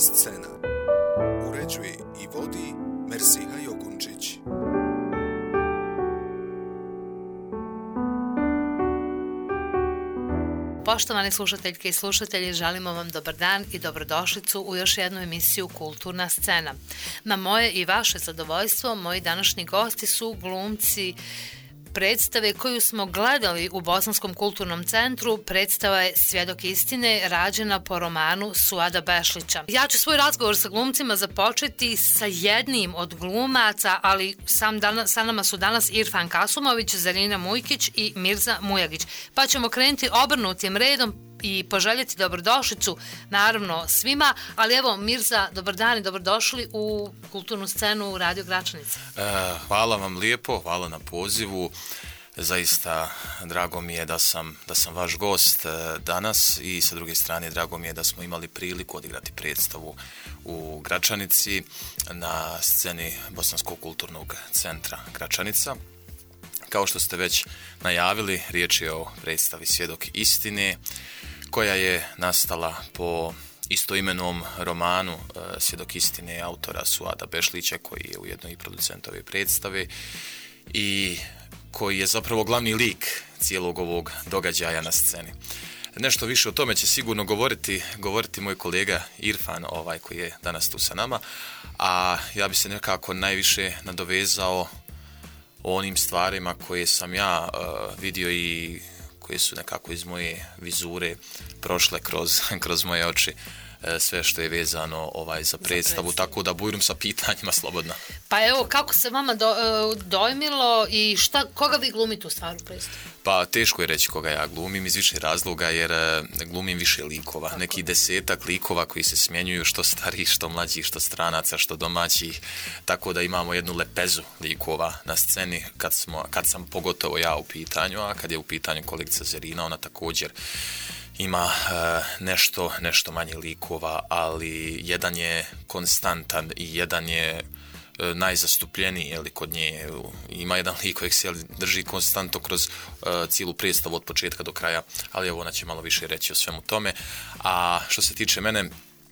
Scena. Uređuje i vodi Mersiha Jogunčić. Poštovani slušateljke i slušatelji, želimo vam dobar dan i dobrodošlicu u još jednu emisiju Kulturna scena. Na moje i vaše zadovoljstvo, moji današnji gosti su glumci predstave koju smo gledali u Bosanskom kulturnom centru. Predstava je Svjedok istine, rađena po romanu Suada Bešlića. Ja ću svoj razgovor sa glumcima započeti sa jednim od glumaca, ali sa nama su danas Irfan Kasumović, Zarina Mujkić i Mirza Mujagić. Pa ćemo krenuti obrnutim redom i poželjeti dobrodošlicu, naravno, svima, ali evo, Mirza, dobar dan i dobrodošli u kulturnu scenu u Radio Gračanica. Hvala vam lijepo, hvala na pozivu. Zaista drago mi je da sam vaš gost danas i sa druge strane drago mi je da smo imali priliku odigrati predstavu u Gračanici na sceni Bosanskog kulturnog centra Gračanica. Kao što ste već najavili, riječ je o predstavi Svjedok istine, koja je nastala po istoimenom romanu Svjedok istine autora Suada Bešlića, koji je ujedno i producent ove predstave i koji je zapravo glavni lik cijelog ovog događaja na sceni. Nešto više o tome će sigurno govoriti moj kolega Irfan, koji je danas tu sa nama, a ja bi se nekako najviše nadovezao o onim stvarima koje sam ja vidio i koje su nekako iz moje vizure prošle kroz moje oči, sve što je vezano za predstavu, tako da bujrum sa pitanjima slobodno. Pa evo, kako se vama dojmilo i koga vi glumite u stvaru predstavu? Pa teško je reći koga ja glumim iz više razloga, jer glumim više likova. Tako. Neki 10 likova koji se smjenjuju, što starih, što mlađih, što stranaca, što domaćih, tako da imamo jednu lepezu likova na sceni kad sam pogotovo ja u pitanju, a kad je u pitanju kolegica Zarina, ona također ima nešto manje likova, ali jedan je konstantan i jedan je najzastupljeniji, kod nje ima jedan lik kojeg se drži konstantno kroz cijelu predstavu od početka do kraja, ali evo ona će malo više reći o svemu tome. A što se tiče mene,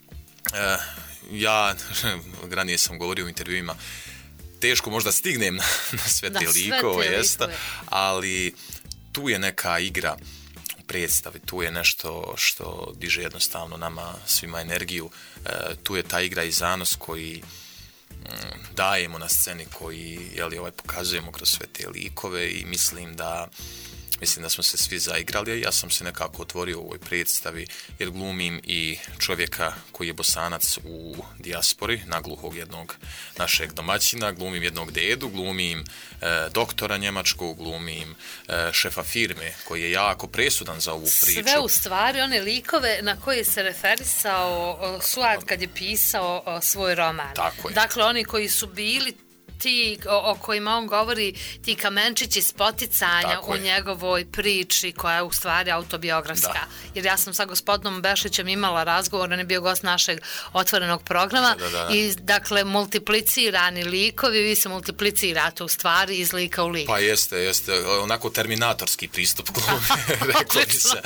ja ranije sam govorio u intervjuima, teško možda stignem na sve te likove, ali tu je neka igra predstavi, tu je nešto što diže jednostavno nama svima energiju, tu je ta igra i zanos koji dajemo na sceni, koji pokazujemo kroz sve te likove i mislim da smo se svi zaigrali, a ja sam se nekako otvorio u ovoj predstavi jer glumim i čovjeka koji je Bosanac u dijaspori, nagluhog jednog našeg domaćina, glumim jednog dedu, glumim doktora njemačkog, glumim šefa firme koji je jako presudan za ovu priču. Sve u stvari one likove na koje se referisao Suad kad je pisao svoj roman. Tako je. Dakle, oni koji su bili ti o kojima on govori, ti kamenčići spoticanja u njegovoj priči koja je u stvari autobiografska. Da. Jer ja sam sa gospodinom Bešlićem imala razgovor, on je bio gost našeg otvorenog programa i dakle multiplicirani likovi, vi se multiplicirate u stvari iz lika u lik. Pa jeste, onako terminatorski pristup glumi, reklo bi se.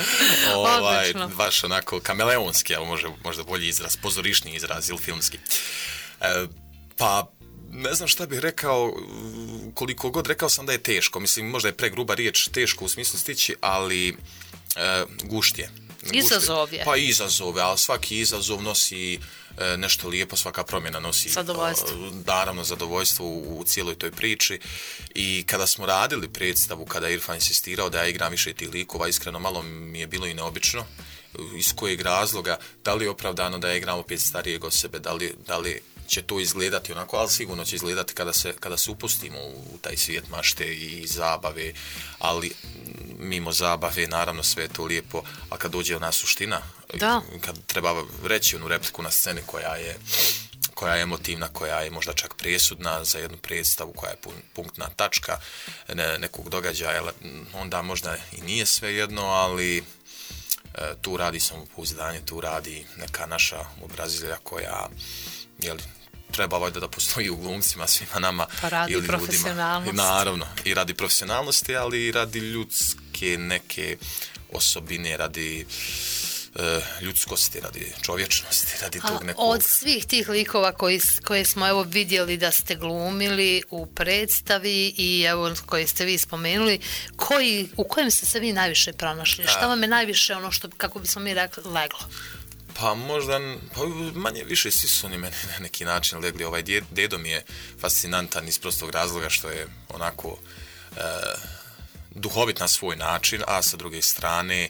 Baš onako kameleonski, ali možda bolji izraz, pozorišni izraz ili filmski. Pa ne znam šta bih rekao, koliko god rekao sam da je teško. Mislim, možda je pregruba riječ teško u smislu stići, ali gušt je. Izazov je. Pa izazov, ali svaki izazov nosi nešto lijepo, svaka promjena nosi naravno zadovoljstvo u cijeloj toj priči. I kada smo radili predstavu, kada je Irfan insistirao da ja igram više tih likova, iskreno malo mi je bilo i neobično. Iz kojeg razloga, da li je opravdano da ja igram opet starijeg od sebe, da li će to izgledati onako, ali sigurno će izgledati kada se upustimo u taj svijet mašte i zabave, ali mimo zabave, naravno sve je to lijepo, a kad dođe ona suština, kad treba reći onu repliku na sceni koja je emotivna, koja je možda čak presudna za jednu predstavu, koja je punktna tačka nekog događaja, onda možda i nije sve jedno, ali tu radi samopouzdanje, tu radi neka naša obrazilja koja treba valjda da postoji u glumcima, svima nama ili ljudima. Naravno, i radi profesionalnosti, ali i radi ljudske neke osobine, radi ljudskosti, radi čovječnosti, radi tog nekog... Od svih tih likova koje smo evo vidjeli da ste glumili u predstavi i evo koje ste vi spomenuli, u kojem ste se vi najviše pronašli? Šta vam je najviše ono što, kako bismo mi rekli, leglo? Pa možda, manje više svi su oni meni na neki način legli. Ovaj dedo mi je fascinantan iz prostog razloga što je onako duhovit na svoj način, a sa druge strane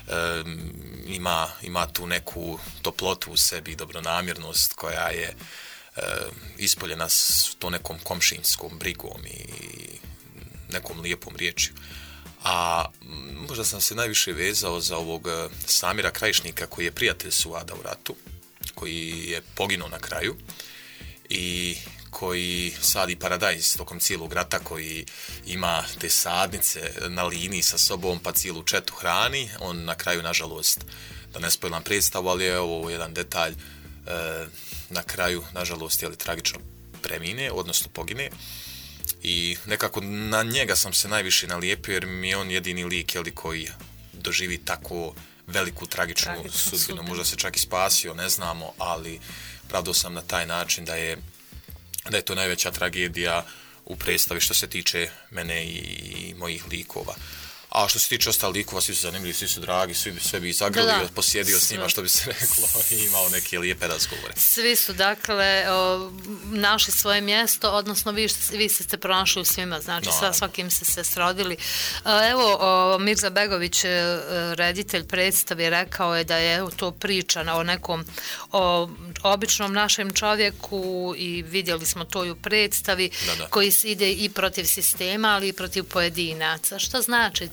ima tu neku toplotu u sebi i dobronamjernost koja je ispoljena s to nekom komšinskom brigom i nekom lijepom riječju. A možda sam se najviše vezao za ovog Samira Krajišnika koji je prijatelj Suada u ratu, koji je poginuo na kraju i koji sadi paradajz tokom cijelog rata, koji ima te sadnice na liniji sa sobom pa cijelu četu hrani. On na kraju, nažalost, da ne spojlam predstavu, ali je ovo jedan detalj, na kraju, nažalost, tragično premine, odnosno pogine. I nekako na njega sam se najviše nalijepio jer mi je on jedini lik koji doživi tako veliku tragičnu sudbinu. Možda se čak i spasio, ne znamo, ali pravdao sam na taj način da je to najveća tragedija u predstavi što se tiče mene i mojih likova. A što se tiče ostalih likova, svi su zanimljivi, svi su dragi, sve bi zagrlio, posjedio s njima, što bi se reklo, i imao neke lijepe razgovore. Svi su, dakle, našli svoje mjesto, odnosno vi ste se pronašli u svima, znači svakim se srodili. Evo, Mirza Begović, reditelj predstave, rekao je da je to priča o nekom običnom našem čovjeku i vidjeli smo to i u predstavi, koji ide i protiv sistema, ali i protiv pojedinaca. Što znači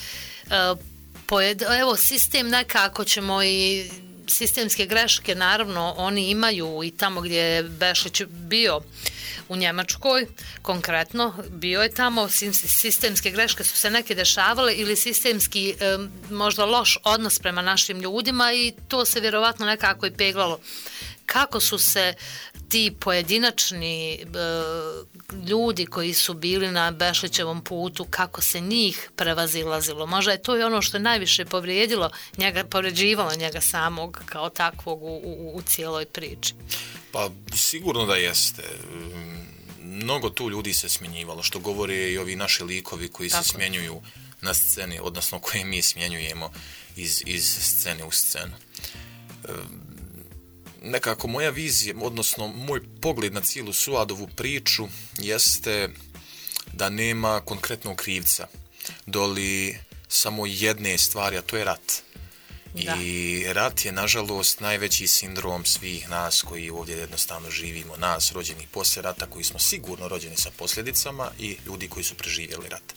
evo, sistem nekako ćemo i sistemske greške, naravno, oni imaju i tamo gdje je Bešlić bio u Njemačkoj, konkretno, bio je tamo, sistemske greške su se neke dešavale ili sistemski možda loš odnos prema našim ljudima i to se vjerovatno nekako i peglalo. Kako su se ti pojedinačni ljudi koji su bili na Bešlićevom putu, kako se njih prevazilazilo? Možda je to i ono što je najviše povređivalo njega samog kao takvog u cijeloj priči. Pa sigurno da jeste. Mnogo tu ljudi se smjenjivalo, što govore i ovi naši likovi koji se smjenjuju na sceni, odnosno koje mi smjenjujemo iz scene u scenu. Nekako moja vizija, odnosno moj pogled na cijelu Suadovu priču jeste da nema konkretnog krivca, doli samo jedne stvari, a to je rat. Da. I rat je, nažalost, najveći sindrom svih nas koji ovdje jednostavno živimo, nas rođeni poslije rata, koji smo sigurno rođeni sa posljedicama i ljudi koji su preživjeli rat.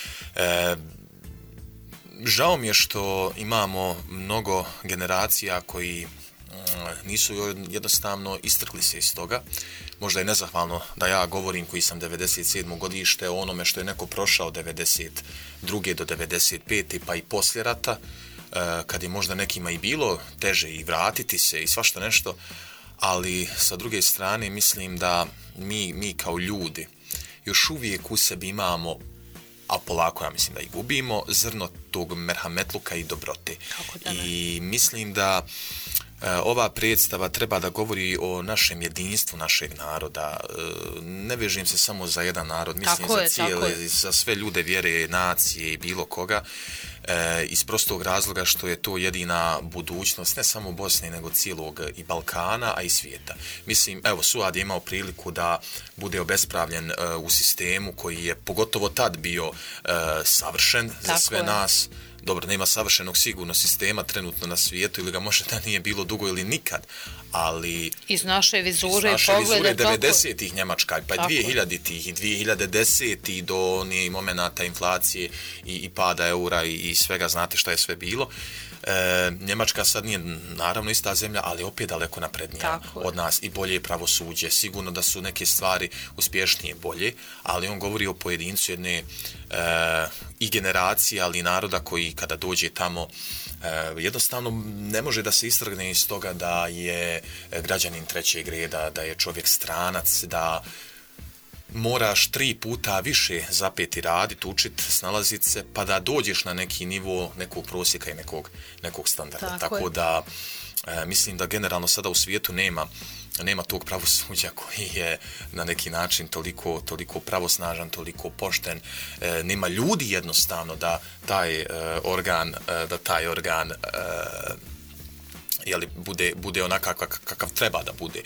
Žao mi je što imamo mnogo generacija koji nisu jednostavno istrkli se iz toga. Možda je nezahvalno da ja govorim koji sam 97. godište o onome što je neko prošao 92. do 95. pa i poslije rata, kad je možda nekima i bilo teže i vratiti se i svašta nešto, ali sa druge strane mislim da mi kao ljudi još uvijek u sebi imamo, a polako ja mislim da i gubimo, zrno tog merhametluka i dobrote. I mislim da ova predstava treba da govori o našem jedinstvu našeg naroda. Ne vežem se samo za jedan narod, mislim za sve ljude, vjere, nacije i bilo koga, iz prostog razloga što je to jedina budućnost ne samo Bosne nego cijelog i Balkana, a i svijeta. Mislim, evo, Suad je imao priliku da bude obespravljen u sistemu koji je pogotovo tad bio savršen za sve nas. Dobro, nema savršenog sigurno sistema trenutno na svijetu ili ga možda nije bilo dugo ili nikad, ali iz naše vizure 90-ih Njemačka, pa 2000-ih i 2010-ih do onih momenata inflacije i pada eura i svega, znate šta je sve bilo. Njemačka sad nije naravno ista zemlja, ali opet daleko naprednija od nas i bolje je pravosuđe. Sigurno da su neke stvari uspješnije bolje, ali on govori o pojedincu jedne i generacije, ali i naroda koji kada dođe tamo jednostavno ne može da se istrgne iz toga da je građanin trećeg reda, da je čovjek stranac, da moraš 3 puta više zapeti raditi, učiti, snalaziti se, pa da dođeš na neki nivo nekog prosjeka i nekog standarda. Tako da mislim da generalno sada u svijetu nema tog pravosuđa koji je na neki način toliko pravosnažan, toliko pošten. Nema ljudi jednostavno da taj organ bude onakav kakav treba da bude,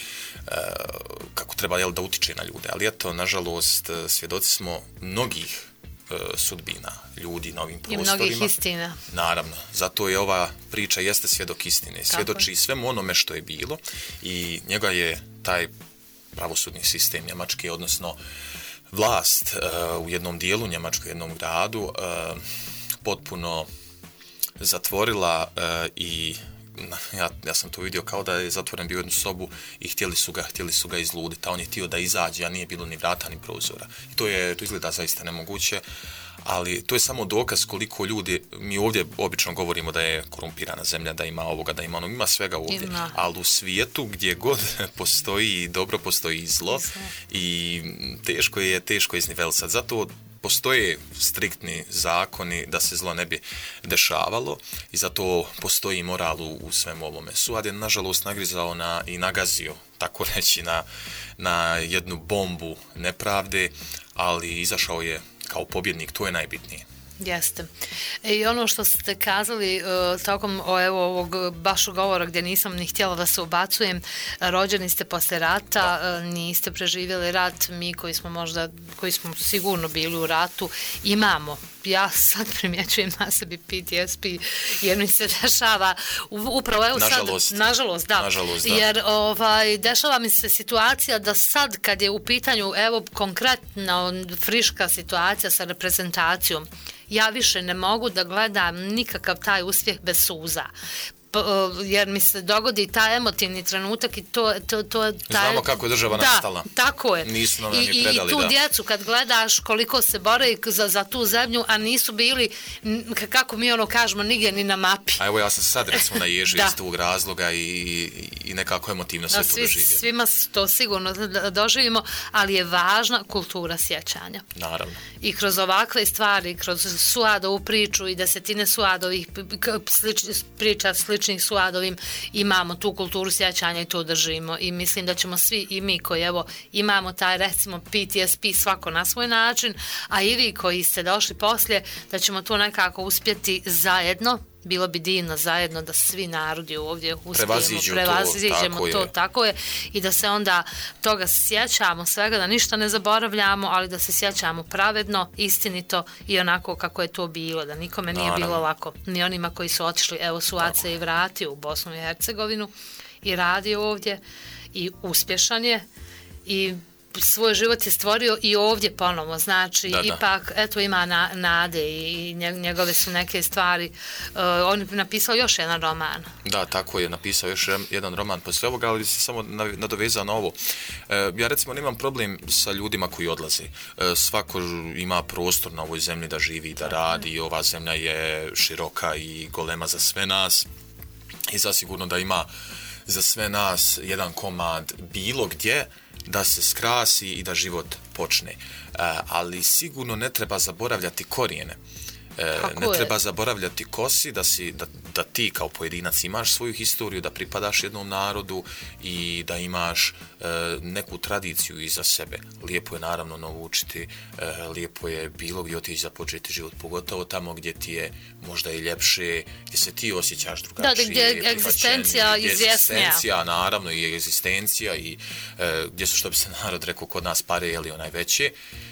kako treba da utiče na ljude. Ali eto, nažalost, svjedoci smo mnogih sudbina ljudi na ovim prostorima. I mnogih istina. Naravno, zato je ova priča jeste svjedok istine. Svjedoči svemu onome što je bilo i njega je taj pravosudni sistem Njemačke, odnosno vlast u jednom dijelu Njemačke, u jednom gradu, potpuno zatvorila i ja sam to vidio kao da je zatvoren bio u jednu sobu i htjeli su ga izluditi, a on je htio da izađe, a nije bilo ni vrata ni prozora. I to izgleda zaista nemoguće, ali to je samo dokaz koliko ljudi, mi ovdje obično govorimo da je korumpirana zemlja, da ima ovoga, da ima onog, ima svega ovdje, ali u svijetu gdje god postoji dobro, postoji i zlo i teško je iznivelisati. Zato postoje striktni zakoni da se zlo ne bi dešavalo i zato postoji moral u svemu ovome. Suad je nažalost nagrizao i nagazio, tako reći, na jednu bombu nepravde, ali izašao je kao pobjednik, to je najbitnije. Jeste. I ono što ste kazali tokom ovog baš govora gdje nisam ni htjela da se ubacujem, rođeni ste posle rata, niste preživjeli rat, mi koji smo sigurno bili u ratu, imamo. Ja sad primjećujem na sebi PTSD jer mi se dešava upravo evo nažalost, da. Jer dešava mi se situacija da sad kad je u pitanju evo konkretno friška situacija sa reprezentacijom, ja više ne mogu da gledam nikakav taj uspjeh bez suza. Jer mi se dogodi taj emotivni trenutak i to znamo kako je država nastala. Tako je. Nisu nam je predali, I tu djecu kad gledaš koliko se bore za tu zemlju, a nisu bili, kako mi kažemo, nigdje ni na mapi. A evo ja sam sad recimo na ježi iz tog razloga i nekako emotivno sve to doživio. Svima to sigurno doživimo, ali je važna kultura sjećanja. Naravno. I kroz ovakve stvari, kroz Suadovu priču i desetine Suadovih priča sličnih Suadovim, imamo tu kulturu sjećanja i to držimo i mislim da ćemo svi i mi koji evo imamo taj recimo PTSD svako na svoj način, a i vi koji ste došli poslije, da ćemo to nekako uspjeti zajedno. Bilo bi divno zajedno da svi narodi ovdje prevaziđemo to, tako je, i da se onda toga sjećamo svega, da ništa ne zaboravljamo, ali da se sjećamo pravedno, istinito i onako kako je to bilo, da nikome nije bilo lako, ni onima koji su otišli, evo Suad se i vratio u Bosnu i Hercegovinu i radio ovdje i uspješan je i svoj život je stvorio i ovdje ponovo, znači ipak eto ima nade i njegove su neke stvari. On je napisao još jedan roman. Da, tako je, napisao još jedan roman poslije ovoga, ali se samo nadovezao na ovo. Ja recimo nemam problem sa ljudima koji odlaze. Svako ima prostor na ovoj zemlji da živi i da radi i ova zemlja je široka i golema za sve nas i zasigurno da ima za sve nas jedan komad bilo gdje da se skrasi i da život počne. Ali sigurno ne treba zaboravljati korijene. Treba zaboravljati kosi, da ti kao pojedinac imaš svoju historiju, da pripadaš jednom narodu i da imaš neku tradiciju iza sebe. Lijepo je naravno naučiti, lijepo je bilo gdje otići započeti život, pogotovo tamo gdje ti je možda i ljepše, gdje se ti osjećaš drugačije. Da, gdje je egzistencija izvjesnija. Egzistencija, naravno, i egzistencija i gdje su, što bi se narod rekao, kod nas pare jeli onaj veće.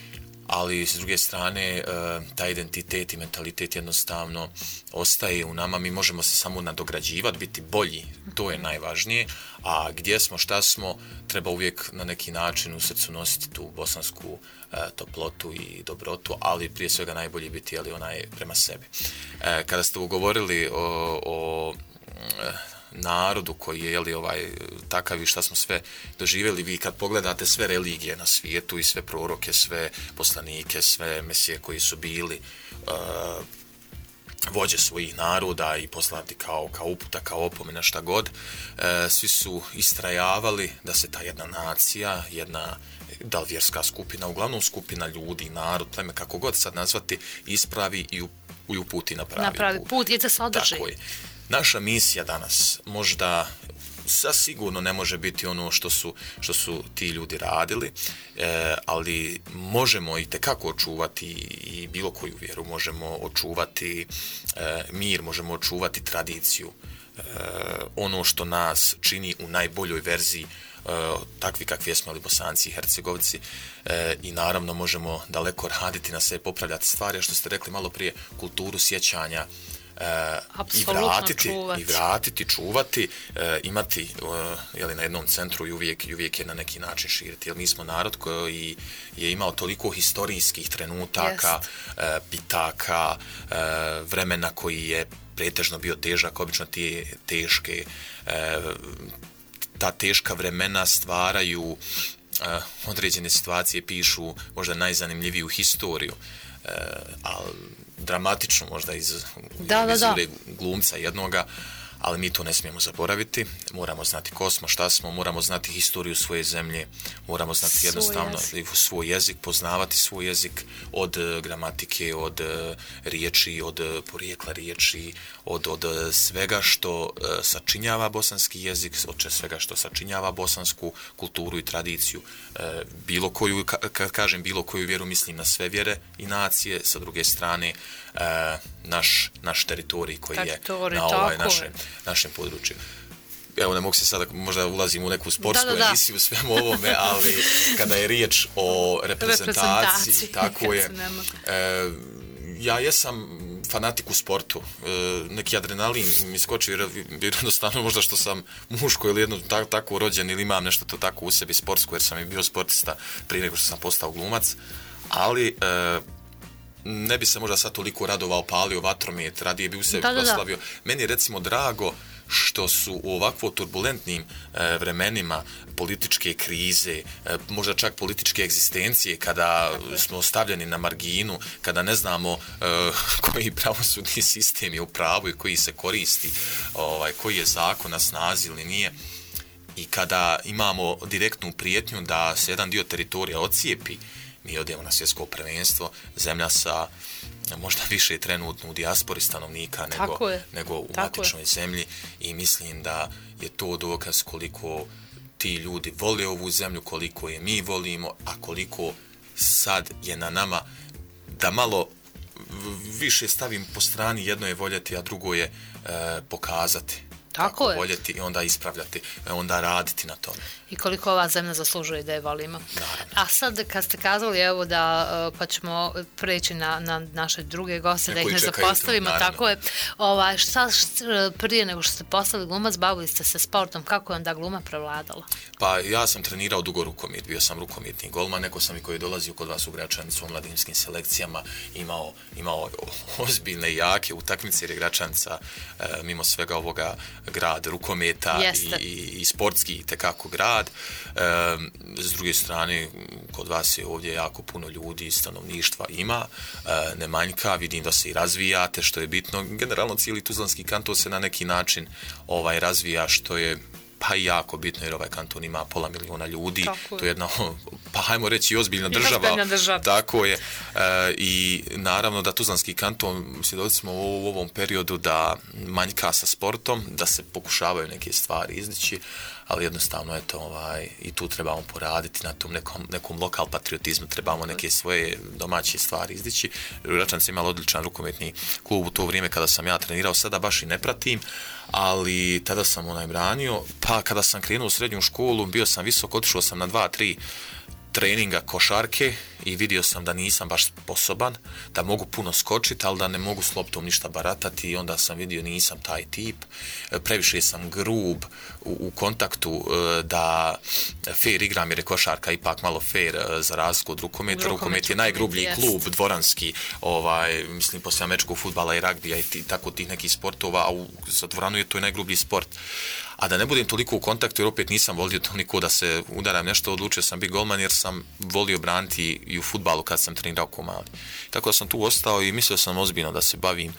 Ali s druge strane taj identitet i mentalitet jednostavno ostaje u nama, mi možemo se samo nadograđivati, biti bolji, to je najvažnije, a gdje smo, šta smo, treba uvijek na neki način u srcu nositi tu bosansku toplotu i dobrotu, ali prije svega najbolje biti onaj prema sebi. Kada ste ugovorili o narodu koji je takav i šta smo sve doživjeli, vi kad pogledate sve religije na svijetu i sve proroke, sve poslanike, sve mesije koji su bili, vođe svojih naroda i poslati kao uputa, kao opomena, šta god. Svi su istrajavali da se ta jedna nacija, jedna da li vjerska skupina, uglavnom skupina ljudi, narod, pleme, kako god sad nazvati, ispravi i uputi na pravi put. I da se održi. Tako je. Naša misija danas možda sigurno ne može biti ono što su ti ljudi radili, ali možemo i tekako očuvati i bilo koju vjeru, možemo očuvati mir, možemo očuvati tradiciju, ono što nas čini u najboljoj verziji takvi kakvi jesmo ali Bosanci i Hercegovci, i naravno možemo daleko raditi na sebe, popravljati stvari, a što ste rekli malo prije, kulturu sjećanja, i vratiti, čuvati, imati na jednom centru i uvijek je na neki način širiti. Jer mi smo narod koji je imao toliko historijskih trenutaka, pitaka, vremena koji je pretežno bio težak, obično ta teška vremena stvaraju određene situacije, pišu možda najzanimljiviju historiju, ali dramatično možda iz glumca jednoga, ali mi to ne smijemo zaboraviti. Moramo znati ko smo, šta smo, moramo znati historiju svoje zemlje, moramo znati jednostavno svoj jezik, poznavati svoj jezik od gramatike, od riječi, od porijekla riječi, od svega što sačinjava bosanski jezik, od svega što sačinjava bosansku kulturu i tradiciju. Bilo koju, kad kažem bilo koju vjeru, mislim na sve vjere i nacije, sa druge strane naš teritorij koji je na ovaj našem području. Evo, ne mogu se sada, možda ulazim u neku sportsku emisiju svemu ovome, ali kada je riječ o reprezentaciji, tako je. Ja jesam fanatik u sportu, neki adrenalin mi skoči, jer jednostavno možda što sam muško ili jedno tako rođen ili imam nešto to tako u sebi sportsko, jer sam i bio sportista prije nego što sam postao glumac, ali ne bi se možda sad toliko radovao, palio vatromet, radije bi u sebi proslavio. Meni je recimo drago što su u ovakvo turbulentnim vremenima političke krize, možda čak političke egzistencije, kada smo stavljeni na marginu, kada ne znamo koji pravosudni sistem je u pravu i koji se koristi, koji je zakon na snazi ili nije, i kada imamo direktnu prijetnju da se jedan dio teritorija ocijepi, mi odemo na svjetsko prvenstvo, zemlja sa možda više trenutno u dijaspori stanovnika nego u matičnoj zemlji, i mislim da je to dokaz koliko ti ljudi vole ovu zemlju, koliko je mi volimo, a koliko sad je na nama da malo više stavim po strani. Jedno je voljeti, a drugo je pokazati. Tako je. Voljeti i onda ispravljati, onda raditi na tome. I koliko ova zemlja zaslužuje da je volimo. Naravno. A sad kad ste kazali, evo da, pa ćemo preći na naše druge goste, da ih ne zapostavimo, tako je. Šta prije nego što ste postali glumac, bavili ste se sportom, kako je onda gluma prevladala? Pa ja sam trenirao dugo rukomet, bio sam rukometni golman, neko sam i koji je dolazio kod vas u Gračanicu u mladinskim selekcijama, imao ozbiljne i jake utakmice, jer je Gračanica mimo svega ovoga grad rukometa i sportski tekako grad. S druge strane, kod vas je ovdje jako puno ljudi, stanovništva ima, ne manjka, vidim da se i razvijate, što je bitno. Generalno cijeli Tuzlanski kanton se na neki način razvija, što je pa i jako bitno, jer ovaj kanton ima 500 000 ljudi. To je jedna, pa hajmo reći, ozbiljna država. Tako je. I naravno da Tuzlanski kanton, svjedoci smo u ovom periodu da manjka sa sportom, da se pokušavaju neke stvari izdići, ali jednostavno i tu trebamo poraditi na tom nekom lokal patriotizmu, trebamo neke svoje domaće stvari izdići. Gračanica imala odličan rukometni klub u to vrijeme kada sam ja trenirao, sada baš i ne pratim, ali tada sam branio, pa kada sam krenuo u srednju školu, bio sam visok, otišao sam na 2-3 treninga košarke i vidio sam da nisam baš sposoban, da mogu puno skočiti, ali da ne mogu s loptom ništa baratati, i onda sam vidio nisam taj tip, previše sam grub u kontaktu, da fair igram, jer je košarka ipak malo fair za razliku od rukometa. Rukomet je najgrublji klub dvoranski, mislim poslije američkog fudbala i ragbija i tako tih nekih sportova, a za dvoranu je to i najgrublji sport. A da ne budem toliko u kontaktu, jer opet nisam volio toliko da se udaram nešto, odlučio sam biti golman, jer sam volio braniti i u fudbalu kad sam trenirao ko mali. Tako da sam tu ostao i mislio sam ozbiljno da se bavim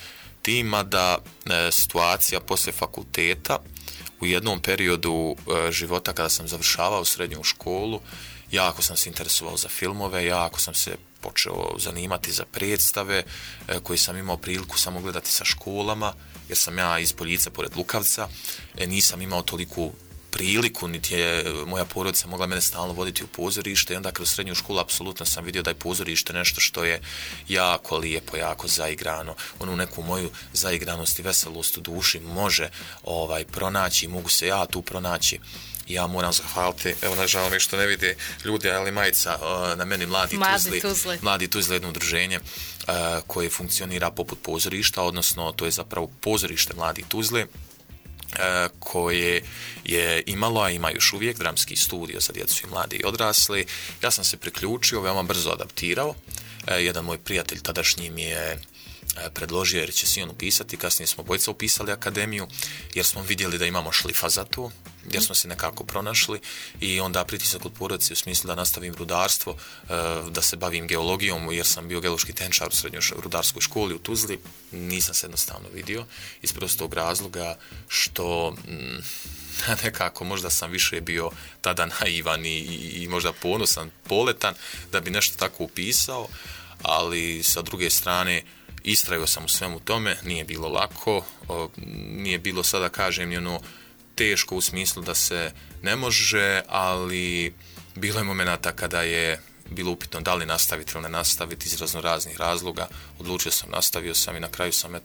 tim, mada situacija poslije fakulteta u jednom periodu života kada sam završavao srednju školu, jako sam se interesovao za filmove, jako sam se počeo zanimati za predstave koje sam imao priliku samo gledati sa školama, jer sam ja iz Poljica pored Lukavca, nisam imao toliku priliku, niti je moja porodica mogla mene stalno voditi u pozorište i onda kroz srednju školu apsolutno sam vidio da je pozorište nešto što je jako lijepo, jako zaigrano. Onu neku moju zaigranost i veselost u duši može pronaći, mogu se ja tu pronaći. Ja moram zahvaliti, evo nažal mi što ne vide ljudi, ali majica na meni Mladi Tuzle, jedno udruženje koje funkcionira poput pozorišta, odnosno to je zapravo pozorište Mladi Tuzle, koje je imalo, a ima još uvijek, dramski studio za djecu i mladi i odrasli. Ja sam se priključio, veoma brzo adaptirao. Jedan moj prijatelj tadašnji mi je predložio jer će si on upisati, kasnije smo obojica upisali akademiju, jer smo vidjeli da imamo šlifa za to, jer smo se nekako pronašli i onda pritisak od porodice u smislu da nastavim rudarstvo, da se bavim geologijom, jer sam bio geološki tehničar u srednjoj rudarskoj školi u Tuzli, nisam se jednostavno vidio iz prostog razloga što nekako možda sam više bio tada naivan i možda ponosan, poletan da bi nešto tako upisao, ali sa druge strane istrajao sam u svemu tome, nije bilo lako, nije bilo sada kažem ni ono teško u smislu da se ne može, ali bilo je momenata kada je bilo upitno da li nastaviti ili ne nastaviti iz raznih razloga. Odlučio sam, nastavio sam i na kraju sam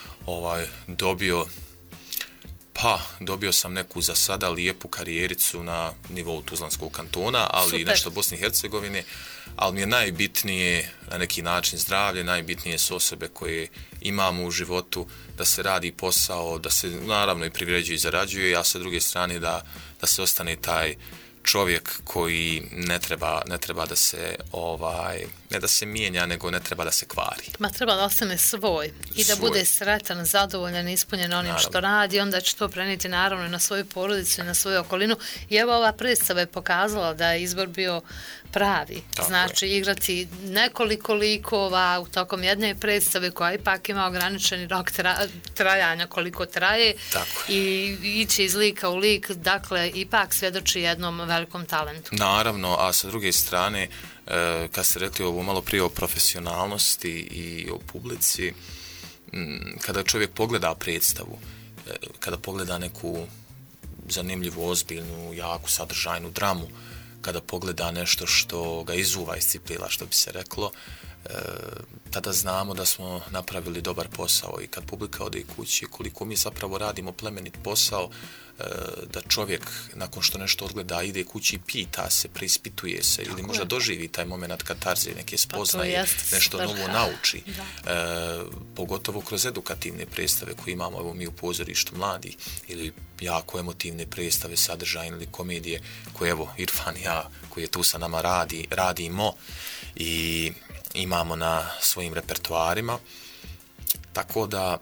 dobio sam neku za sada lijepu karijericu na nivou Tuzlanskog kantona, ali i nešto Bosne i Hercegovine, ali mi je najbitnije na neki način zdravlje, najbitnije su osobe koje imamo u životu, da se radi posao, da se naravno i privređuje i zarađuje, a sa druge strane da se ostane taj čovjek koji ne treba da se ne da se mijenja, nego ne treba da se kvari. Ma treba da ostane svoj i da bude sretan, zadovoljan, ispunjen onim što radi, onda će to prenijeti naravno na svoju porodicu i na svoju okolinu. I evo ova predstava je pokazala da je izbor bio pravi. Znači igrati nekoliko likova u tokom jedne predstave koja ipak ima ograničeni rok trajanja koliko traje i ići iz lika u lik, dakle ipak svjedoči jednom velikom talentu. Naravno, a sa druge strane kad ste rekli ovo malo prije o profesionalnosti i o publici, kada čovjek pogleda predstavu, kada pogleda neku zanimljivu, ozbiljnu, jaku, sadržajnu dramu, kada pogleda nešto što ga izuva iz cipela, što bi se reklo, tada znamo da smo napravili dobar posao i kad publika ode kući, koliko mi zapravo radimo plemenit posao, da čovjek nakon što nešto odgleda ide kući i pita se, preispituje se ili možda doživi taj moment katarze, neke spoznaje, nešto novo nauči. Pogotovo kroz edukativne predstave koje imamo evo mi u pozorištu mladih ili jako emotivne predstave, sadržajne ili komedije koje evo Irfan i ja koji je tu sa nama radimo i imamo na svojim repertoarima. Tako da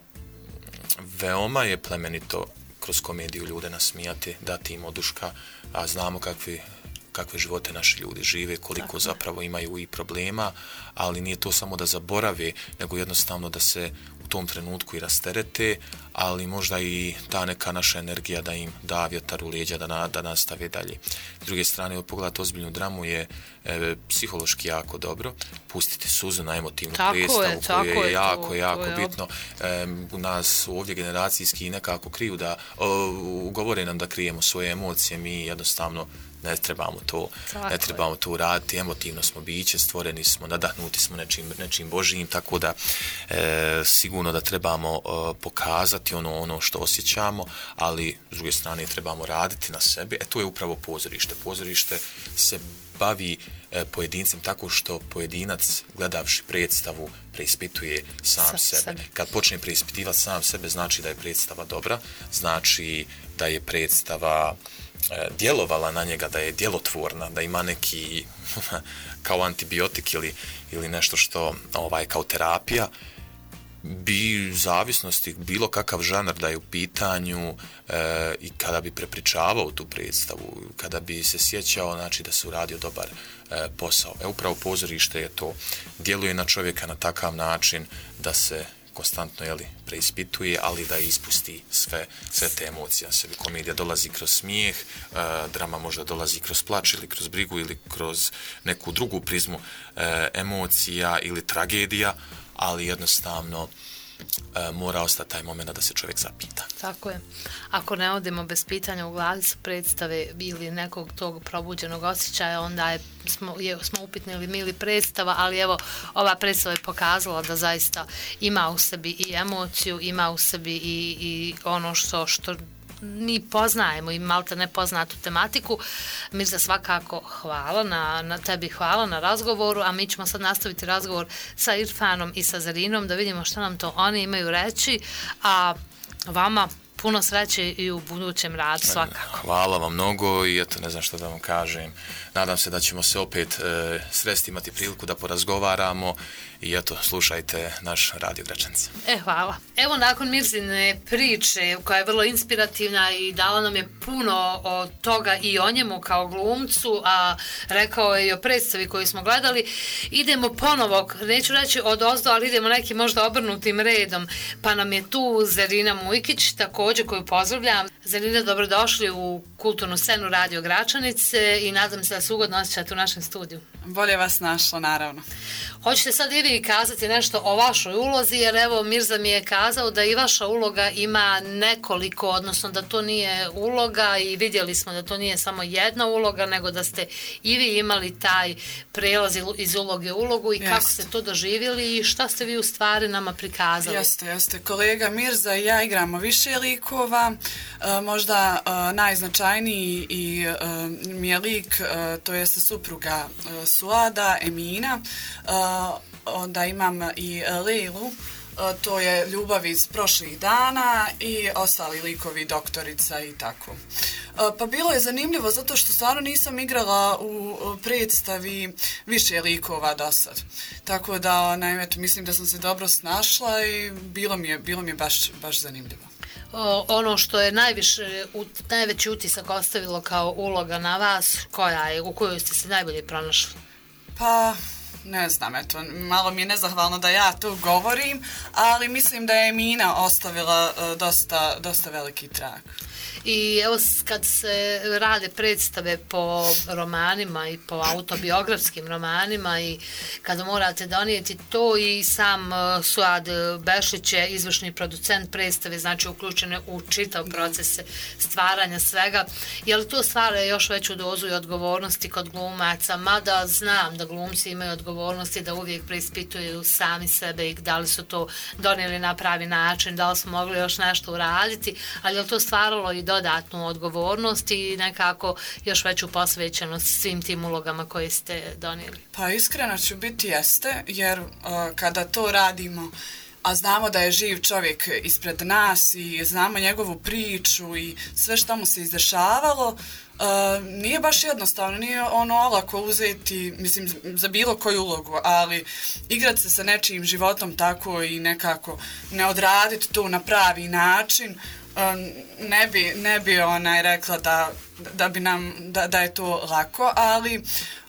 veoma je plemenito kroz komediju ljude nasmijati, dati im oduška, a znamo kakve živote naši ljudi žive, koliko zapravo imaju i problema, ali nije to samo da zaborave, nego jednostavno da se u tom trenutku i rasterete, ali možda i ta neka naša energija da im da vjetar u leđa, da nastave dalje. S druge strane, pogledati ozbiljnu dramu je psihološki jako dobro, pustiti suzu na emotivnu predstavu koju je jako bitno. U nas ovdje generacijski nekako kriju da govore nam da krijemo svoje emocije, mi jednostavno ne trebamo to raditi, emotivno smo biće, stvoreni smo, nadahnuti smo nečim Božijim, tako da sigurno da trebamo pokazati ono što osjećamo, ali s druge strane trebamo raditi na sebi. To je upravo pozorište. Pozorište se bavi pojedincem tako što pojedinac gledavši predstavu preispituje sam sebe. Kad počne preispitivati sam sebe, znači da je predstava dobra, znači da je predstava djelovala na njega, da je djelotvorna, da ima neki kao antibiotik ili nešto što kao terapija, bi zavisnosti bilo kakav žanar da je u pitanju i kada bi prepričavao tu predstavu, kada bi se sjećao, znači da se uradio dobar posao. Upravo pozorište je to, djeluje na čovjeka na takav način da se konstantno preispituje, ali da ispusti sve te emocije na sebi. Komedija dolazi kroz smijeh, drama možda dolazi kroz plač ili kroz brigu ili kroz neku drugu prizmu emocija ili tragedija, ali jednostavno mora ostati taj moment da se čovjek zapita. Tako je. Ako ne odemo bez pitanja u glavi sa predstave ili nekog tog probuđenog osjećaja, onda smo upitni ili mi ili predstava, ali evo, ova predstava je pokazala da zaista ima u sebi i emociju, ima u sebi i ono što mi poznajemo i malte nepoznatu tematiku. Mirza, svakako hvala na tebi, hvala na razgovoru, a mi ćemo sad nastaviti razgovor sa Irfanom i sa Zarinom da vidimo šta nam to oni imaju reći, a vama puno sreće i u budućem radu svakako. Hvala vam mnogo i eto, ne znam što da vam kažem. Nadam se da ćemo se opet sresti, imati priliku da porazgovaramo i eto, slušajte naš Radio Gračanci. Hvala. Evo, nakon Mirzine priče koja je vrlo inspirativna i dala nam je puno od toga i o njemu kao glumcu, a rekao je i o predstavi koju smo gledali, idemo ponovo, neću reći od ozdo, ali idemo nekim možda obrnutim redom, pa nam je tu Zarina Mujkić, također koju pozdravljam. Zarina, dobrodošli u kulturnu scenu Radio Gračanice i nadam se da se ugodno osjećate u našem studiju. Bolje vas našlo, naravno. Hoćete sad i vi kazati nešto o vašoj ulozi, jer evo Mirza mi je kazao da i vaša uloga ima nekoliko, odnosno da to nije uloga i vidjeli smo da to nije samo jedna uloga, nego da ste i vi imali taj prelaz iz uloge u ulogu i kako ste to doživjeli i šta ste vi u stvari nama prikazali. Jeste. Kolega Mirza i ja igramo više likova, možda najznačajniji mi je lik, to jeste supruga Suada, Emina, onda imam i Lejlu, to je ljubav iz prošlih dana i ostali likovi, doktorica i tako. Pa bilo je zanimljivo zato što stvarno nisam igrala u predstavi više likova do sad. Tako da, mislim da sam se dobro snašla i bilo mi je baš zanimljivo. Ono što je najveći utisak ostavilo kao uloga na vas, u kojoj ste se najbolje pronašli? Pa, ne znam, eto, malo mi je nezahvalno da ja to govorim, ali mislim da je Emina ostavila dosta veliki trag. I evo, kad se rade predstave po romanima i po autobiografskim romanima i kada morate donijeti to i sam Suad Bešlić je izvršni producent predstave, znači uključen u čitav proces stvaranja svega, je li to stvara još veću dozu i odgovornosti kod glumaca, mada znam da glumci imaju odgovornosti da uvijek preispituju sami sebe i da li su to donijeli na pravi način, da li su mogli još nešto uraditi, ali je li to stvaralo i dodatnu odgovornost i nekako još veću posvećenost svim tim ulogama koje ste donijeli? Pa iskreno ću biti jeste, jer kada to radimo, a znamo da je živ čovjek ispred nas i znamo njegovu priču i sve što mu se izdešavalo, nije baš jednostavno, nije ono olako uzeti, mislim, za bilo koju ulogu, ali igrati se sa nečijim životom tako i nekako ne odraditi to na pravi način, ne bi rekla da je to lako, ali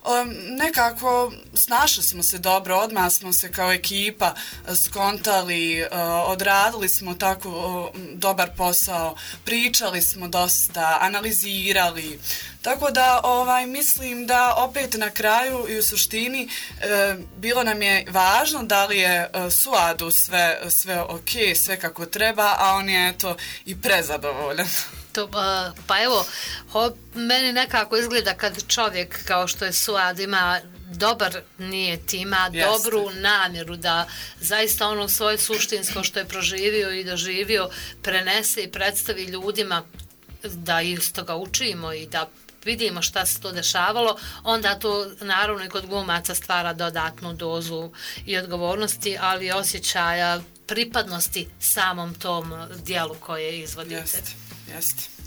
nekako snašli smo se dobro, odmah smo se kao ekipa skontali, odradili smo tako dobar posao, pričali smo dosta, analizirali, tako da mislim da opet na kraju i u suštini bilo nam je važno da li je Suadu sve ok, sve kako treba, a on je eto i prezadovoljan. Pa evo, meni nekako izgleda kad čovjek kao što je Suad ima dobar nijet, ima dobru namjeru da zaista ono svoje suštinsko što je proživio i doživio prenese i predstavi ljudima, da isto ga učimo i da vidimo šta se to dešavalo, onda to naravno i kod glumaca stvara dodatnu dozu i odgovornosti, ali i osjećaja pripadnosti samom tom dijelu koje izvodite. Jeste.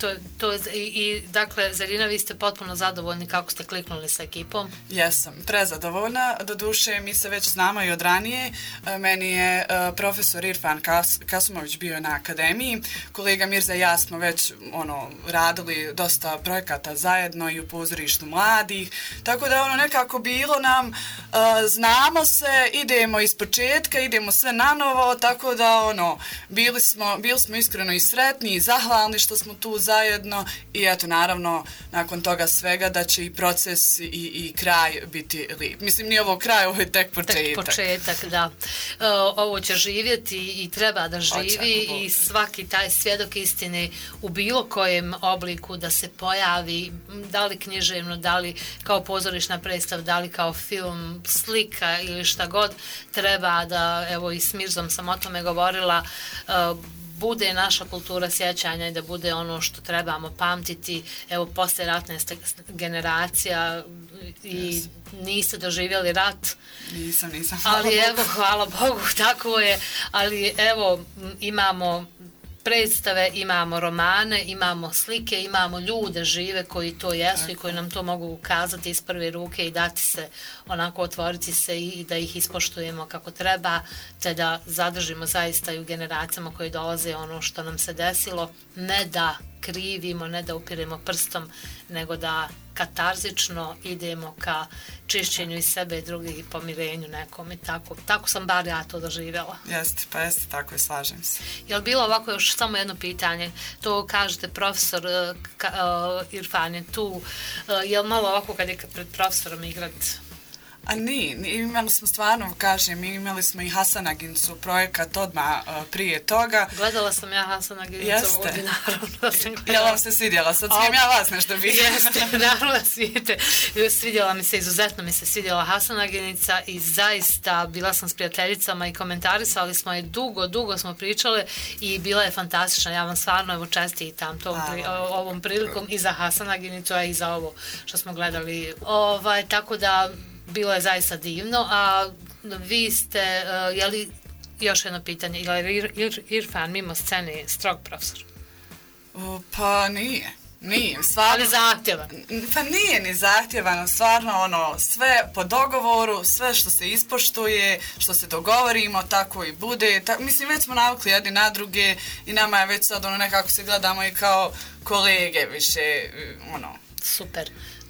Dakle, Zarina, vi ste potpuno zadovoljni kako ste kliknuli sa ekipom? Jesam, prezadovoljna. Doduše, mi se već znamo i od ranije. Meni je profesor Irfan Kasumović bio na akademiji. Kolega Mirza i ja smo već radili dosta projekata zajedno i u pozorištu mladih. Tako da nekako bilo nam, znamo se, idemo iz početka, idemo sve na novo, tako da bili smo iskreno i sretni i zahvalni što smo tu zajedno i eto naravno nakon toga svega da će i proces i kraj biti lijep. Mislim, nije ovo kraj, ovo je tek početak. Tek početak, da. Ovo će živjeti i treba da živi i svaki taj svjedok istine u bilo kojem obliku da se pojavi, da li književno, da li kao pozorišna predstava, da li kao film, slika ili šta god, treba da, evo i s Mirzom sam o tome govorila, bude naša kultura sjećanja i da bude ono što trebamo pamtiti. Evo, posleratna generacija i niste doživjeli rat. Nisam. Ali evo, hvala Bogu, tako je. Ali evo, imamo predstave, imamo romane, imamo slike, imamo ljude žive koji to jesu i koji nam to mogu ukazati iz prve ruke i dati se, onako otvoriti se i da ih ispoštujemo kako treba, te da zadržimo zaista i u generacijama koje dolaze ono što nam se desilo, ne da krivimo, ne da upiremo prstom, nego da katarzično idemo ka čišćenju iz sebe i drugih i pomirenju nekom i tako sam bar ja to doživjela. Jeste, tako i slažem se. Je li bilo ovako još samo jedno pitanje? To kažete profesor Irfan je tu, je li malo ovako kad je pred profesorom igrati? A nije, imali smo stvarno, imali smo i Hasanagincu projekat odmah prije toga. Gledala sam ja Hasanagincu ovdje, naravno. Ja vam se svidjela, sad svijem ja vas nešto biti. Jeste, naravno svijete. Svidjela mi se, izuzetno mi se svidjela Hasanaginica i zaista bila sam s prijateljicama i komentarisali smo je dugo smo pričale i bila je fantastična. Ja vam stvarno evo čestitam ovom prilikom i za Hasanaginicu, a i za ovo što smo gledali. Tako da bilo je zaista divno, a vi ste, je li, još jedno pitanje, je li Irfan mimo scene strog profesor? Pa nije, stvarno. Ali zahtjevan? Pa nije ni zahtjevan, stvarno sve po dogovoru, sve što se ispoštuje, što se dogovorimo, tako i bude. Mislim, već smo navikli jedni na druge i nama je već sad nekako se gledamo i kao kolege više, Super.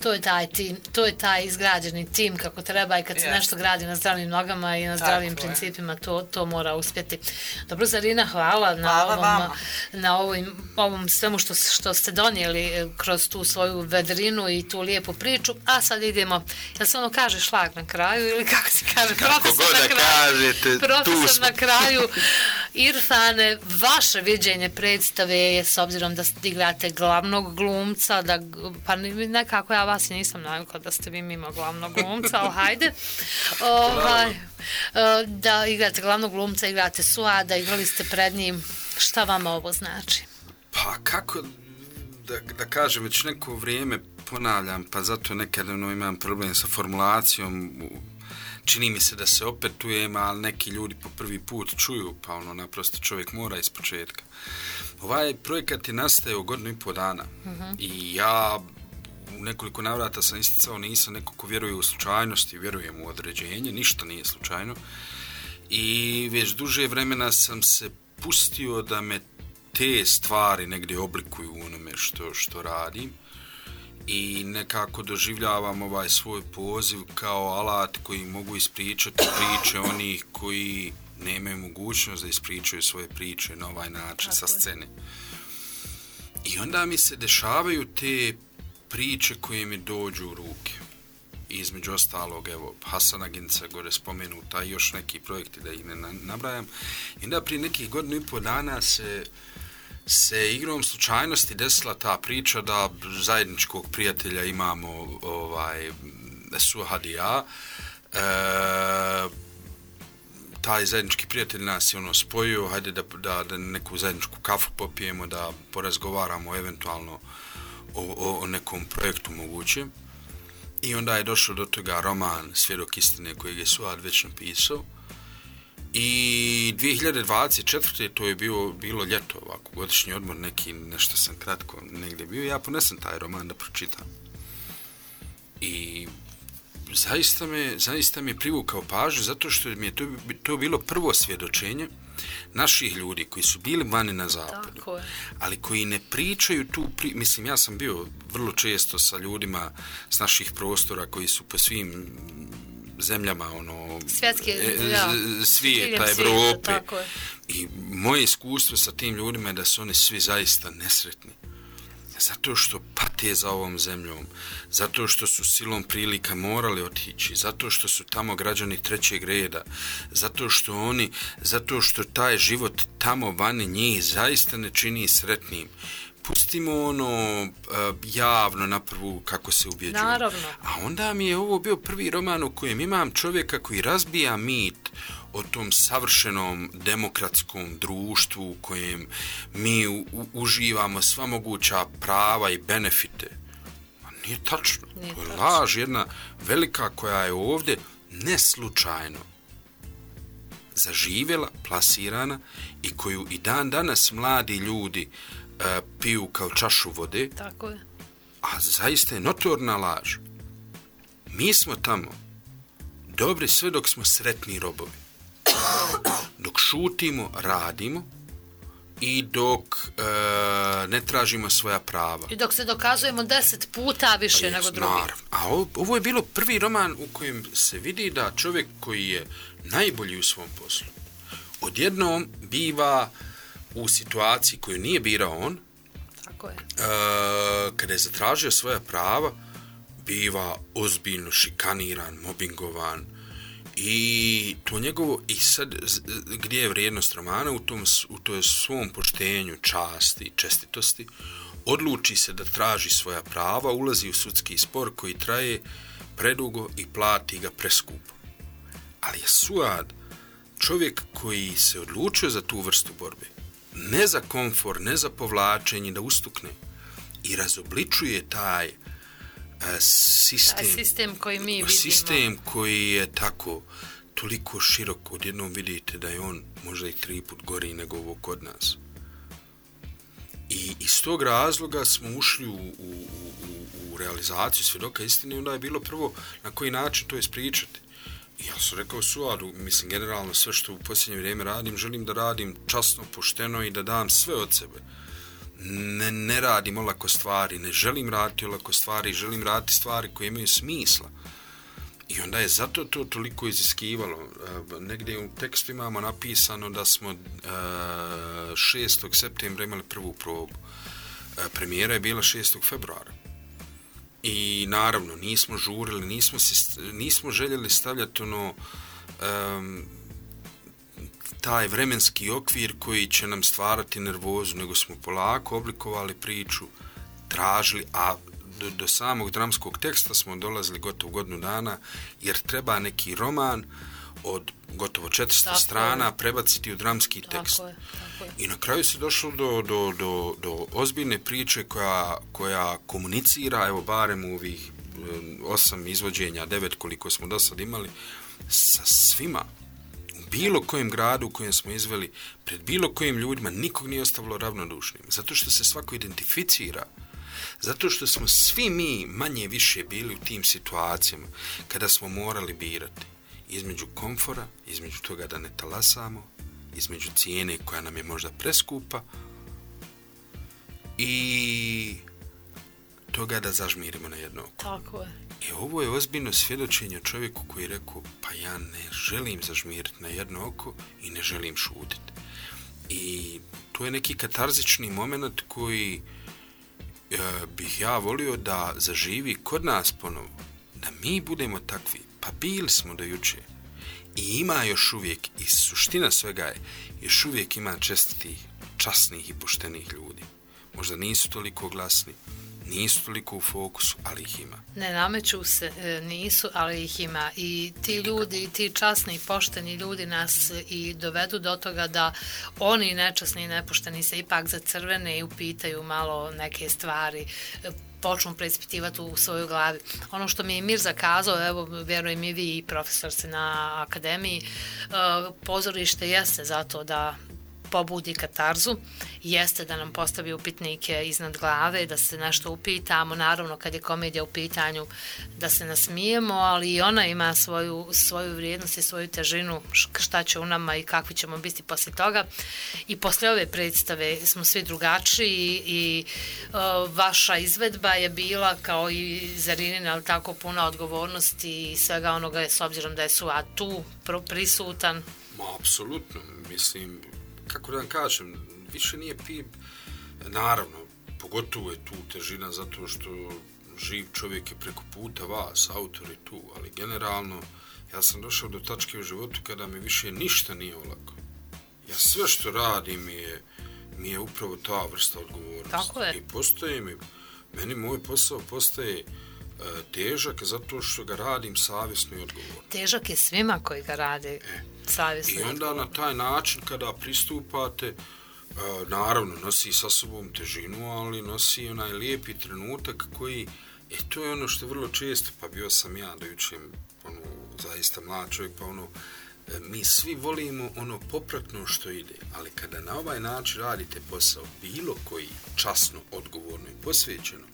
To je taj izgrađeni tim kako treba i kad se nešto gradi na zdravim nogama i na zdravim principima, to mora uspjeti. Dobro, Zarina, hvala na ovom svemu što ste donijeli kroz tu svoju vedrinu i tu lijepu priču, a sad idemo, jel se kaže šlag na kraju ili kako se kaže? Profesor na kraju. Irfane, vaše viđenje predstave je, s obzirom da igrate glavnog glumca, pa nekako ja vas nisam navikla da ste vi mimo glavnog glumca, ali hajde. Da igrate glavnog glumca, igrate Suada, igrali ste pred njim. Šta vama ovo znači? Pa kako da kažem, već neko vrijeme ponavljam, pa zato nekad imam problem sa formulacijom. Čini mi se da se opetujem, ali neki ljudi po prvi put čuju, pa naprosto čovjek mora iz početka. Ovaj projekat je nastajao 1,5 dana i ja u nekoliko navrata sam isticao, nisam neko ko vjeruje u slučajnosti, vjerujem u određenje, ništa nije slučajno. I već duže vremena sam se pustio da me te stvari negdje oblikuju u onome što radim. I nekako doživljavam ovaj svoj poziv kao alat koji mogu ispričati priče onih koji nemaju mogućnost da ispričaju svoje priče na ovaj način sa scene. I onda mi se dešavaju te priče koje mi dođu u ruke. I između ostalog, evo, Hasanaginca gore spomenuta i još neki projekti da ih ne nabrajam. I onda prije nekih 1,5 dana se igrom slučajnosti desila ta priča da zajedničkog prijatelja imamo Suhad i ja. Taj zajednički prijatelj nas je spojio, hajde da neku zajedničku kafu popijemo, da porazgovaramo eventualno o nekom projektu mogućem. I onda je došlo do toga roman Svjedok istine kojeg je Suhad već napisao. I 2024. to je bilo ljeto, ovako, godišnji odmor, nešto sam kratko negdje bio, ja ponesem taj roman da pročitam. I zaista me privukao pažnju, zato što mi je to bilo prvo svjedočenje naših ljudi koji su bili vani na zapadu, ali koji ne pričaju mislim, ja sam bio vrlo često sa ljudima s naših prostora koji su po svim zemljama svijeta, Evrope. I moje iskustvo sa tim ljudima je da su oni svi zaista nesretni. Zato što pate za ovom zemljom, zato što su silom prilika morali otići, zato što su tamo građani trećeg reda, zato što taj život tamo vani njih zaista ne čini sretnim. Pustimo javno na prvu kako se ubjeđuju. Naravno. A onda mi je ovo bio prvi roman u kojem imam čovjeka koji razbija mit o tom savršenom demokratskom društvu u kojem mi uživamo sva moguća prava i benefite. Nije tačno. To je laž jedna velika koja je ovdje neslučajno zaživjela, plasirana i koju i dan danas mladi ljudi piju kao čašu vode. Tako je. A zaista je notorna laž. Mi smo tamo dobri sve dok smo sretni robovi. Dok šutimo, radimo i dok ne tražimo svoja prava. I dok se dokazujemo 10 puta više nego drugi. Naravno. A ovo je bilo prvi roman u kojem se vidi da čovjek koji je najbolji u svom poslu odjednom biva u situaciji koju nije birao on. Tako je. Kada je zatražio svoja prava, biva ozbiljno šikaniran, mobingovan. I to njegovo, i sad gdje je vrijednost romana u tom svom poštenju, časti i čestitosti, odluči se da traži svoja prava, ulazi u sudski spor koji traje predugo i plati ga preskupo. Ali je Suad čovjek koji se odlučio za tu vrstu borbe, ne za komfor, ne za povlačenje, da ustukne i razobličuje taj sistem koji mi vidimo. Sistem koji je tako toliko širok, odjednom vidite da je on možda i 3 put gori nego ovo kod nas. I iz tog razloga smo ušli u realizaciju Svjedoka istine, onda je bilo prvo na koji način to ispričati. I ja sam rekao Suadu, mislim generalno sve što u posljednje vrijeme radim, želim da radim časno, pošteno i da dam sve od sebe. Ne radim olako stvari, ne želim raditi olako stvari, želim raditi stvari koje imaju smisla. I onda je zato to toliko iziskivalo. Negdje u tekstu imamo napisano da smo 6. septembra imali prvu probu. Premijera je bila 6. februara. I naravno, nismo žurili, nismo željeli stavljati taj vremenski okvir koji će nam stvarati nervozu, nego smo polako oblikovali priču, tražili, a do samog dramskog teksta smo dolazili gotovo godinu dana, jer treba neki roman od gotovo 400 strana prebaciti u dramski tekst. Tako je. I na kraju se došlo do ozbiljne priče koja komunicira, evo barem u ovih 8 izvođenja, 9 koliko smo do sad imali, sa svima. U bilo kojem gradu u kojem smo izveli, pred bilo kojim ljudima, nikog nije ostavilo ravnodušnim. Zato što se svako identificira. Zato što smo svi mi manje više bili u tim situacijama kada smo morali birati između komfora, između toga da ne talasamo, između cijene koja nam je možda preskupa i toga da zažmirimo na jedno oko. Tako je. I ovo je ozbiljno svjedočenje čovjeku koji je rekao, pa ja ne želim zažmiriti na jedno oko i ne želim šutiti. I to je neki katarzični moment koji bih ja volio da zaživi kod nas ponovo. Da mi budemo takvi. Pa bili smo do juče. I ima još uvijek, i suština svega je, još uvijek ima čestitih, časnih i poštenih ljudi. Možda nisu toliko glasni, nisu toliko u fokusu, ali ih ima. Ne nameću se, nisu, ali ih ima. I ti ljudi, ti časni i pošteni ljudi nas i dovedu do toga da oni nečasni i nepošteni se ipak zacrvene i upitaju malo neke stvari. počnu preispitivati u svojoj glavi. Ono što mi je Mirza kazao, evo, vjerujem i vi i profesor ste na akademiji, pozorište jeste zato da pobudi katarzu, jeste da nam postavi upitnike iznad glave, da se nešto upitamo, naravno kad je komedija u pitanju da se nasmijemo, ali i ona ima svoju vrijednost i svoju težinu, šta će u nama i kakvi ćemo biti poslije toga. I poslije ove predstave smo svi drugačiji i vaša izvedba je bila kao i Zarinina, ali tako puna odgovornosti i svega onoga je, s obzirom da je Suad tu prisutan. Apsolutno, mislim, kako da vam kažem, više nije PIB, naravno, pogotovo je tu težina zato što živ čovjek je preko puta vas, autor je tu, ali generalno ja sam došao do tačke u životu kada mi više ništa nije olako. Ja sve što radim mi je upravo ta vrsta odgovornosti. Tako je. I postoje meni moj posao postaje težak zato što ga radim savjesno i odgovorno. Težak je svima koji ga rade savjesno. I onda na taj način kada pristupate, naravno nosi sa sobom težinu, ali nosi onaj lijepi trenutak koji, to je ono što je vrlo često, pa bio sam ja dojuče zaista mlad čovjek, pa mi svi volimo ono popratno što ide, ali kada na ovaj način radite posao, bilo koji, časno, odgovorno i posvećeno,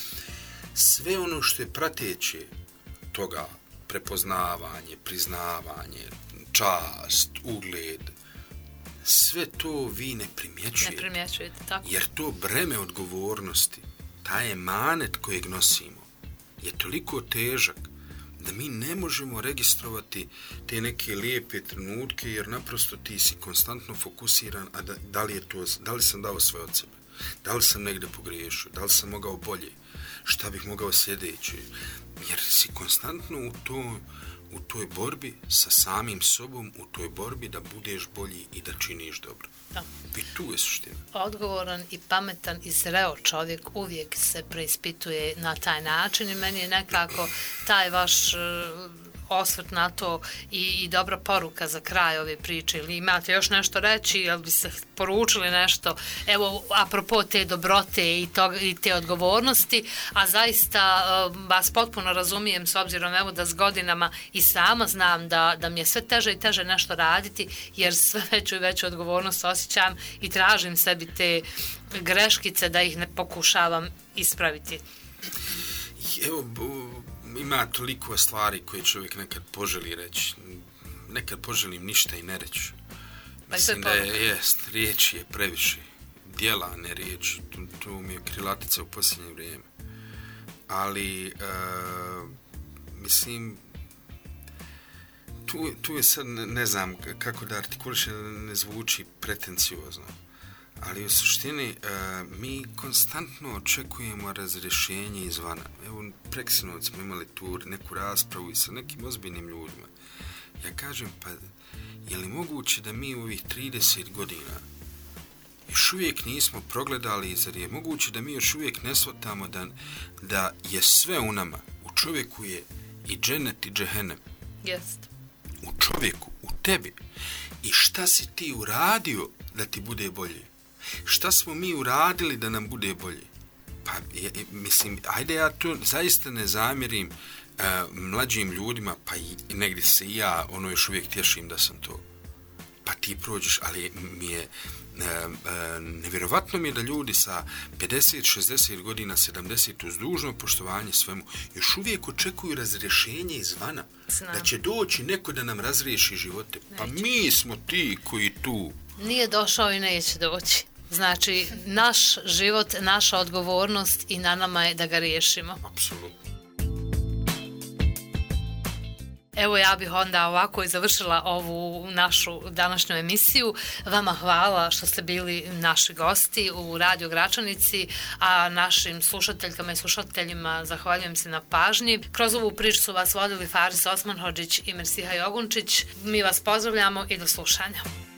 sve ono što je prateće toga, prepoznavanje, priznavanje, čast, ugled, sve to vi ne primjećujete. Ne primjećujete, tako. Jer to breme odgovornosti, taj emanet kojeg nosimo, je toliko težak da mi ne možemo registrovati te neke lijepe trenutke, jer naprosto ti si konstantno fokusiran, a da li sam dao sve od sebe, da li sam negdje pogriješio, da li sam mogao bolje, šta bih mogao sljedeći, jer si konstantno u toj borbi sa samim sobom, u toj borbi da budeš bolji i da činiš dobro. Da. I tu je suština. Odgovoran i pametan i zreo čovjek uvijek se preispituje na taj način i meni je nekako taj vaš osvrt na to i dobra poruka za kraj ove priče. Ili imate još nešto reći, ili bi se poručili nešto, evo, apropo te dobrote i te odgovornosti, a zaista vas potpuno razumijem, s obzirom evo da s godinama i sama znam da mi je sve teže i teže nešto raditi, jer sve veću i veću odgovornost osjećam i tražim sebi te greškice da ih ne pokušavam ispraviti. Evo, ima toliko stvari koje čovjek nekad poželi reći. Nekad poželim ništa i ne reći. Mislim da riječ je previše. Djela, ne riječ. Tu mi je krilatica u posljednje vrijeme. Ali, mislim, tu je sad, ne znam kako da artikulišem, ne zvuči pretenciozno. Ali u suštini mi konstantno očekujemo razrješenje izvana. Evo, preksinoć smo imali tu neku raspravu i sa nekim ozbiljnim ljudima. Ja kažem, pa je li moguće da mi u ovih 30 godina još uvijek nismo progledali, zar je moguće da mi još uvijek ne shvatamo da je sve u nama, u čovjeku je i dženet i džehenem. Jest. U čovjeku, u tebi. I šta si ti uradio da ti bude bolje? Šta smo mi uradili da nam bude bolje? Pa, mislim, ajde ja to zaista ne zamjerim mlađim ljudima, pa i negdje se i ja još uvijek tješim da sam to. Pa ti prođeš, ali mi je nevjerovatno mi je da ljudi sa 50, 60 godina, 70 uz dužno poštovanje svemu, još uvijek očekuju razrješenje izvana. Znam. Da će doći neko da nam razriješi živote. Pa mi smo ti koji tu. Nije došao i neće doći. Znači, naš život, naša odgovornost i na nama je da ga riješimo. Apsolutno. Evo, ja bih onda ovako i završila ovu našu današnju emisiju. Vama hvala što ste bili naši gosti u Radio Gračanici, a našim slušateljkama i slušateljima zahvaljujem se na pažnji. Kroz ovu priču su vas vodili Faris Osmanhodžić i Mersiha Jogunčić. Mi vas pozdravljamo i do slušanja.